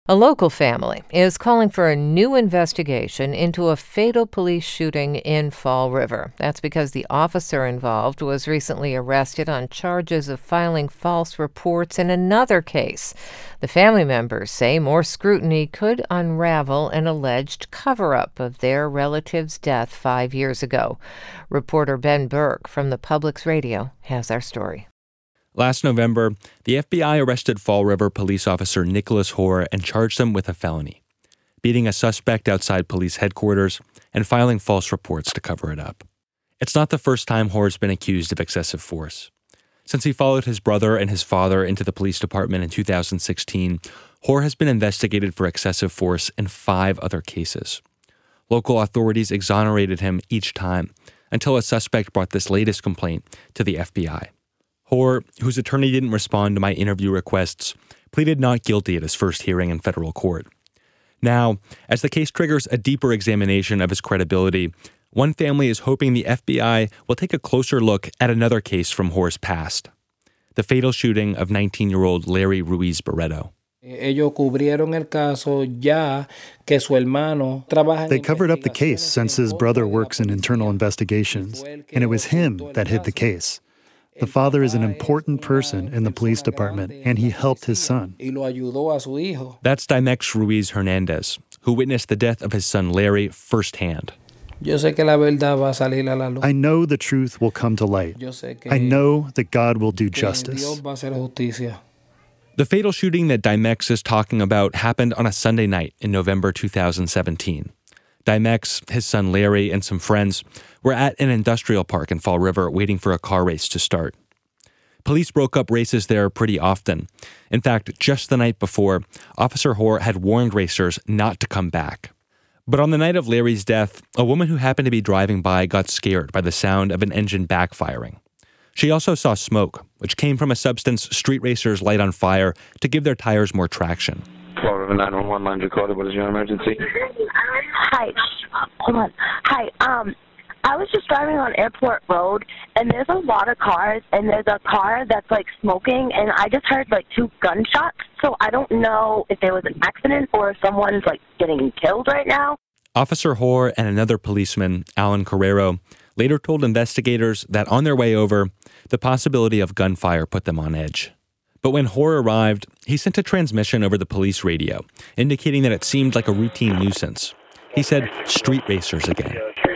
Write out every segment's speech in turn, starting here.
A local family is calling for a new investigation into a fatal police shooting in Fall River. That's because the officer involved was recently arrested on charges of filing false reports in another case. The family members say more scrutiny could unravel an alleged cover-up of their relative's death 5 years ago. Reporter Ben Burke from the Public's Radio has our story. Last November, the FBI arrested Fall River police officer Nicholas Hoare and charged him with a felony, beating a suspect outside police headquarters and filing false reports to cover it up. It's not the first time Hoare's been accused of excessive force. Since he followed his brother and his father into the police department in 2016, Hoare has been investigated for excessive force in 5 other cases. Local authorities exonerated him each time until a suspect brought this latest complaint to the FBI. Hoare, whose attorney didn't respond to my interview requests, pleaded not guilty at his first hearing in federal court. Now, as the case triggers a deeper examination of his credibility, one family is hoping the FBI will take a closer look at another case from Hoare's past, the fatal shooting of 19-year-old Larry Ruiz Barreto. They covered up the case since his brother works in internal investigations, and it was him that hid the case. The father is an important person in the police department, and he helped his son. That's Dimex Ruiz Hernandez, who witnessed the death of his son Larry firsthand. I know the truth will come to light. I know that God will do justice. The fatal shooting that Dimex is talking about happened on a Sunday night in November 2017. Dimex, his son Larry, and some friends were at an industrial park in Fall River waiting for a car race to start. Police broke up races there pretty often. In fact, just the night before, Officer Hoare had warned racers not to come back. But on the night of Larry's death, a woman who happened to be driving by got scared by the sound of an engine backfiring. She also saw smoke, which came from a substance street racers light on fire to give their tires more traction. Florida 911 line Dakota, what is your emergency? Hi, hold on. Hi, I was just driving on Airport Road, and there's a lot of cars, and there's a car that's, smoking, and I just heard, 2 gunshots, so I don't know if there was an accident or if someone's, getting killed right now. Officer Hoare and another policeman, Alan Carrero, later told investigators that on their way over, the possibility of gunfire put them on edge. But when Hoare arrived, he sent a transmission over the police radio, indicating that it seemed like a routine nuisance. He said, "Street racers again."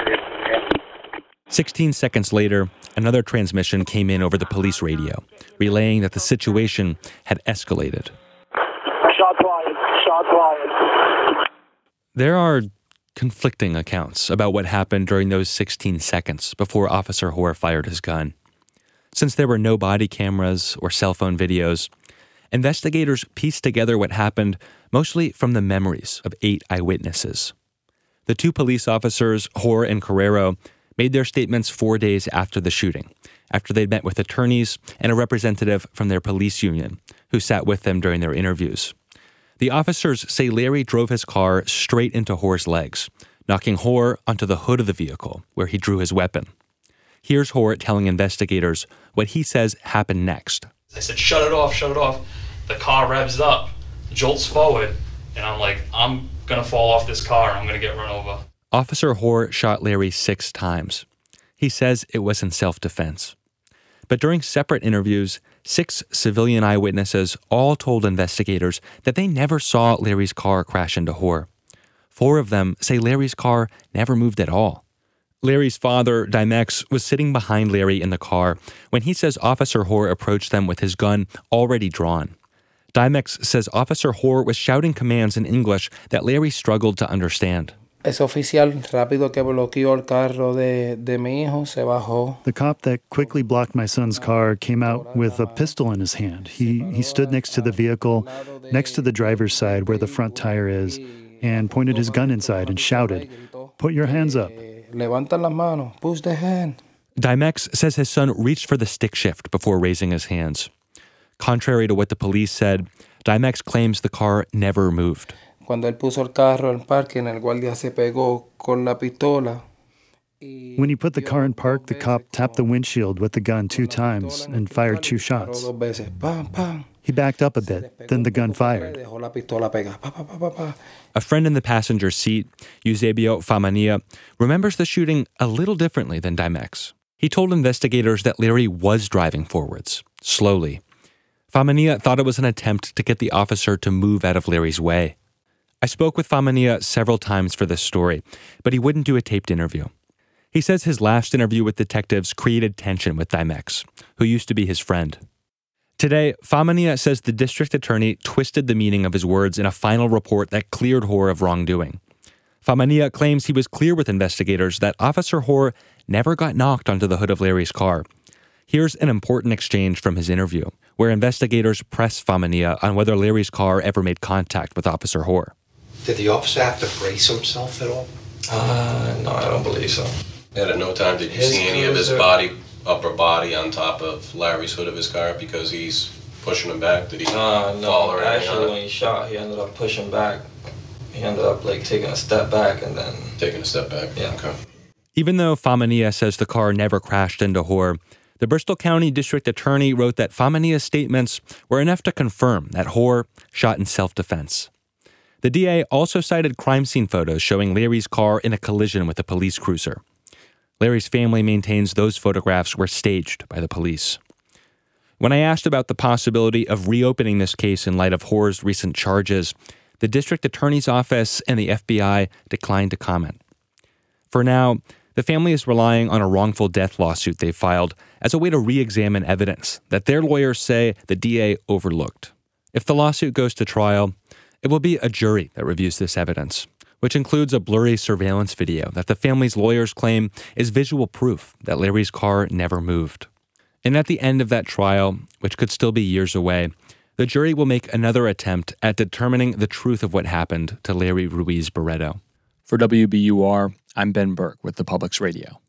16 seconds later, another transmission came in over the police radio, relaying that the situation had escalated. Shots fired. There are conflicting accounts about what happened during those 16 seconds before Officer Hoare fired his gun. Since there were no body cameras or cell phone videos, investigators pieced together what happened mostly from the memories of 8 eyewitnesses. The 2 police officers, Hoare and Carrero, made their statements 4 days after the shooting, after they'd met with attorneys and a representative from their police union, who sat with them during their interviews. The officers say Larry drove his car straight into Hoare's legs, knocking Hoare onto the hood of the vehicle, where he drew his weapon. Here's Hoare telling investigators what he says happened next. I said, shut it off. The car revs up, jolts forward, and I'm like, I'm going to fall off this car and I'm going to get run over. Officer Hoare shot Larry 6 times. He says it was in self-defense. But during separate interviews, 6 civilian eyewitnesses all told investigators that they never saw Larry's car crash into Hoare. 4 of them say Larry's car never moved at all. Larry's father, Dimex, was sitting behind Larry in the car when he says Officer Hoare approached them with his gun already drawn. Dimex says Officer Hoare was shouting commands in English that Larry struggled to understand. The cop that quickly blocked my son's car came out with a pistol in his hand. He stood next to the vehicle, next to the driver's side where the front tire is, and pointed his gun inside and shouted, "Put your hands up." Push the hand. Dimex says his son reached for the stick shift before raising his hands. Contrary to what the police said, Dimex claims the car never moved. Cuando él puso el carro en parque, el guardia se pegó con la pistola. When he put the car in park, the cop tapped the windshield with the gun 2 times and fired 2 shots. He backed up a bit, then the gun fired. A friend in the passenger seat, Eusebio Famania, remembers the shooting a little differently than Dimex. He told investigators that Larry was driving forwards, slowly. Famania thought it was an attempt to get the officer to move out of Larry's way. I spoke with Famania several times for this story, but he wouldn't do a taped interview. He says his last interview with detectives created tension with Dimex, who used to be his friend. Today, Famania says the district attorney twisted the meaning of his words in a final report that cleared Hoare of wrongdoing. Famania claims he was clear with investigators that Officer Hoare never got knocked onto the hood of Larry's car. Here's an important exchange from his interview, where investigators press Famania on whether Larry's car ever made contact with Officer Hoare. Did the officer have to brace himself at all? No, I don't believe so. And at no time did you see any of his upper body on top of Larry's hood of his car because he's pushing him back? Did he fall or anything? Actually, when he shot, he ended up pushing back. He ended up taking a step back and then... Taking a step back? Yeah. Okay. Even though Famania says the car never crashed into Hoare, the Bristol County District Attorney wrote that Famania's statements were enough to confirm that Hoare shot in self-defense. The DA also cited crime scene photos showing Larry's car in a collision with a police cruiser. Larry's family maintains those photographs were staged by the police. When I asked about the possibility of reopening this case in light of Hoare's recent charges, the district attorney's office and the FBI declined to comment. For now, the family is relying on a wrongful death lawsuit they filed as a way to re-examine evidence that their lawyers say the DA overlooked. If the lawsuit goes to trial, it will be a jury that reviews this evidence, which includes a blurry surveillance video that the family's lawyers claim is visual proof that Larry's car never moved. And at the end of that trial, which could still be years away, the jury will make another attempt at determining the truth of what happened to Larry Ruiz Barreto. For WBUR, I'm Ben Burke with the Public's Radio.